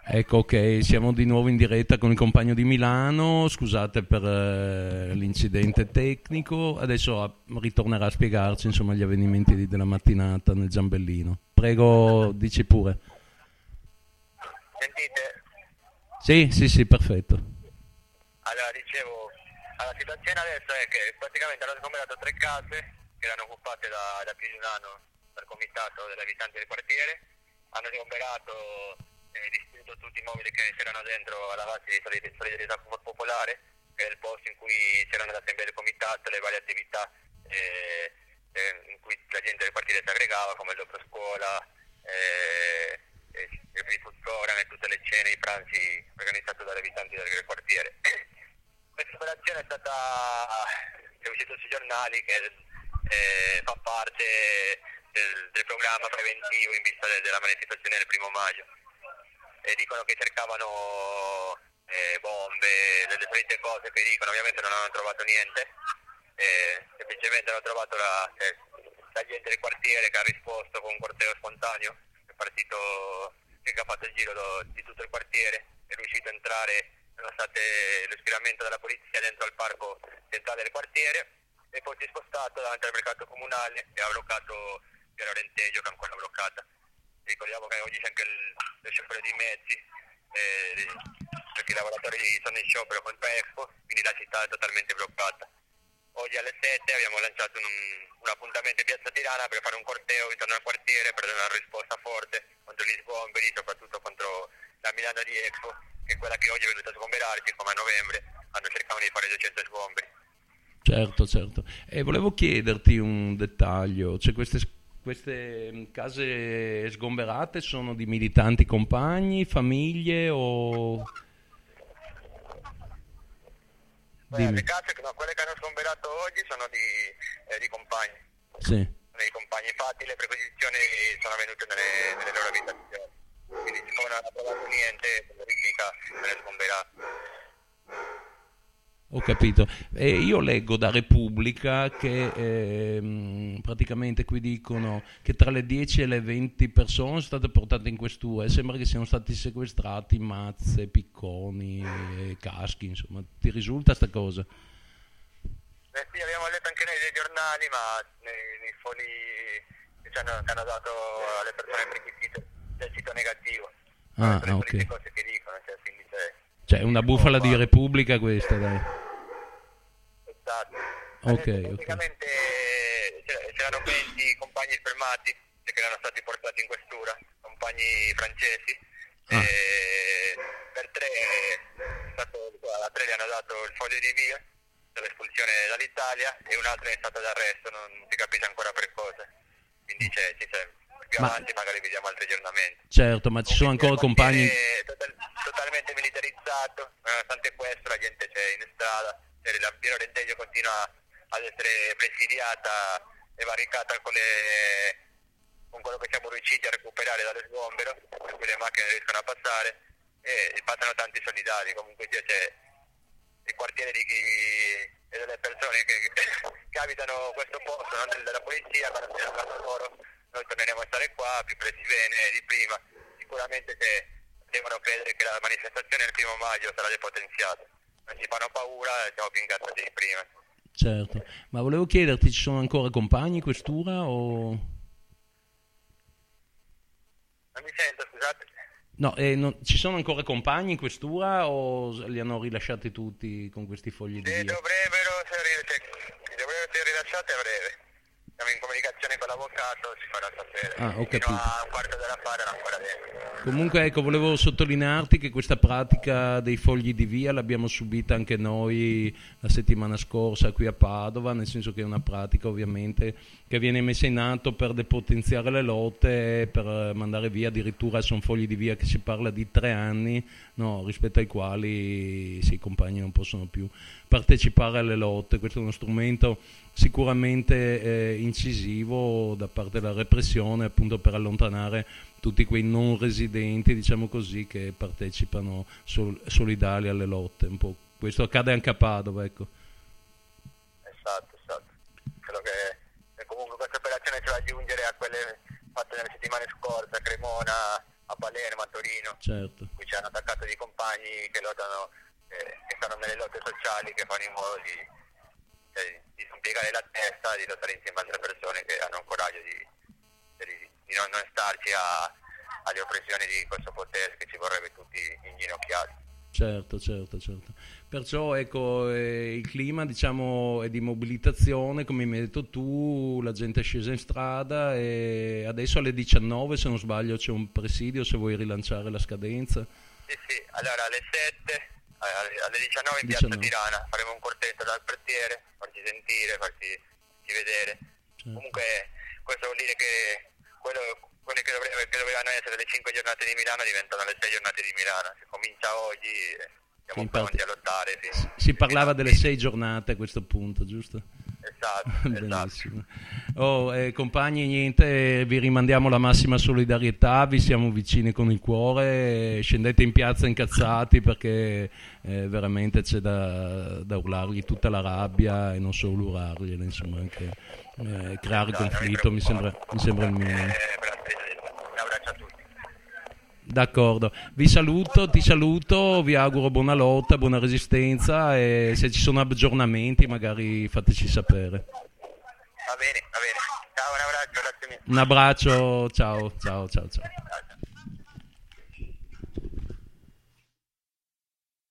Ecco, ok, siamo di nuovo in diretta con il compagno di Milano. Scusate per l'incidente tecnico. Adesso ritornerà a spiegarci insomma gli avvenimenti della mattinata nel Giambellino. Prego, dici pure. Sentite? Sì, sì, sì, perfetto. Allora, dicevo, la situazione adesso è che praticamente hanno sgomberato 3 case che erano occupate da più di un anno dal comitato degli abitanti del quartiere. Hanno sgomberato e distrutto tutti i mobili che c'erano dentro alla base di solidarietà popolare, che è il posto in cui c'erano le assemblee del comitato, le varie attività in cui la gente del quartiere si aggregava, come il dopo scuola, il food program e tutte le cene, i pranzi organizzati dagli abitanti del quartiere. Questa operazione è uscita sui giornali che fa parte del programma preventivo in vista della manifestazione del 1° maggio, e dicono che cercavano bombe, delle solite cose che dicono. Ovviamente non hanno trovato niente, semplicemente hanno trovato la gente del quartiere che ha risposto con un corteo spontaneo. È partito che ha fatto il giro di tutto il quartiere, è riuscito a entrare nonostante lo schieramento della polizia dentro al parco centrale del quartiere, e poi si è spostato davanti al mercato comunale e ha bloccato via Laurenteggio, che è ancora bloccata. Ricordiamo che oggi c'è anche lo sciopero di mezzi, perché i lavoratori sono in sciopero contro Expo, quindi la città è totalmente bloccata. Oggi alle 7 abbiamo lanciato un appuntamento in Piazza Tirana per fare un corteo intorno al quartiere per dare una risposta forte contro gli sgomberi, soprattutto contro la Milano di Expo, che è quella che oggi è venuta a sgomberarsi, come a novembre hanno cercato di fare 200 sgomberi. Certo, certo. E volevo chiederti un dettaglio, cioè queste case sgomberate sono di militanti compagni, famiglie o... Le Dimmi. case, no, quelle che hanno sgomberato oggi sono di compagni. Sì. Dei compagni, infatti le perquisizioni sono avvenute nelle loro abitazioni, quindi siccome non hanno trovato niente, verifica per sgomberare. Ho capito. Io leggo da Repubblica che praticamente qui dicono che tra le 10 e le 20 persone sono state portate in questura e sembra che siano stati sequestrati mazze, picconi, caschi, insomma. Ti risulta sta cosa? Sì, abbiamo letto anche nei dei giornali, ma nei fogli che hanno dato alle persone perquisite del sito negativo. Ah, Sono le ok. solite cose che dicono, cioè, quindi Cioè, una bufala di Repubblica questa, dai. esatto. Ok, ok. Praticamente c'erano 20 compagni fermati che erano stati portati in questura, compagni francesi. Ah. Per 3 a 3 gli hanno dato il foglio di via dell'espulsione dall'Italia, e un altro è stato d'arresto, non si capisce ancora per cosa. Quindi più avanti magari vediamo altri aggiornamenti. Certo, ma ci sono ancora compagni... Totalmente militarizzato, nonostante questo la gente c'è in strada, la via Laurenteggio continua ad essere presidiata e barricata con quello che siamo riusciti a recuperare dallo sgombero, per cui le macchine riescono a passare e passano tanti solidari. Comunque c'è il quartiere e delle persone che abitano questo posto, non della polizia, quando si casa loro. Noi torneremo a stare qua più presto bene di prima. Sicuramente devono credere che la manifestazione del 1° maggio sarà depotenziata. Non ci fanno paura, siamo più incazzati di prima. Certo, ma volevo chiederti, ci sono ancora compagni in questura o... Non mi sento, scusate. No, ci sono ancora compagni in questura o li hanno rilasciati tutti con questi fogli di via? Dovrebbero essere rilasciati a breve. Siamo in comunicazione con l'avvocato, ci farà sapere. Ah, ho capito. Fino a un quarto d'ora fa erano ancora dentro. Comunque, ecco, volevo sottolinearti che questa pratica dei fogli di via l'abbiamo subita anche noi la settimana scorsa qui a Padova, nel senso che è una pratica ovviamente che viene messa in atto per depotenziare le lotte, per mandare via, addirittura sono fogli di via che si parla di 3 anni, no, rispetto ai quali sì, i compagni non possono più partecipare alle lotte. Questo è uno strumento sicuramente incisivo da parte della repressione, appunto per allontanare tutti quei non residenti, diciamo così, che partecipano solidali alle lotte. Un po'. Questo accade anche a Padova, ecco. Esatto. Quello che comunque questa operazione ci va ad aggiungere a quelle fatte nelle settimane scorse a Cremona, a Palermo, a Torino, certo, qui c'è un attaccato di compagni che lottano, che stanno nelle lotte sociali, che fanno in modo di non piegare la testa, di lottare insieme a altre persone che hanno il coraggio di non starci alle oppressioni di questo potere che ci vorrebbe tutti inginocchiati. certo. Perciò ecco, il clima diciamo è di mobilitazione, come mi hai detto tu, la gente è scesa in strada e adesso alle 19, se non sbaglio, c'è un presidio se vuoi rilanciare la scadenza. Sì, allora alle 7, alle 19 in piazza Tirana faremo un cortetto dal quartiere, farci sentire, farci vedere. Certo. Comunque questo vuol dire che quelle che dovevano essere le 5 giornate di Milano diventano le 6 giornate di Milano. Se comincia oggi siamo pronti a lottare. Si parlava delle 6 giornate a questo punto, giusto? Esatto. Benissimo. Compagni, niente, vi rimandiamo la massima solidarietà, vi siamo vicini con il cuore, scendete in piazza incazzati perché veramente c'è da urlargli tutta la rabbia e non solo urlargliela, insomma, anche creare conflitto mi sembra il minimo. Un abbraccio a tutti. D'accordo, vi saluto, ti saluto, vi auguro buona lotta, buona resistenza e se ci sono aggiornamenti magari fateci sapere. Va bene. Ciao, un abbraccio, grazie mille. Un abbraccio, ciao.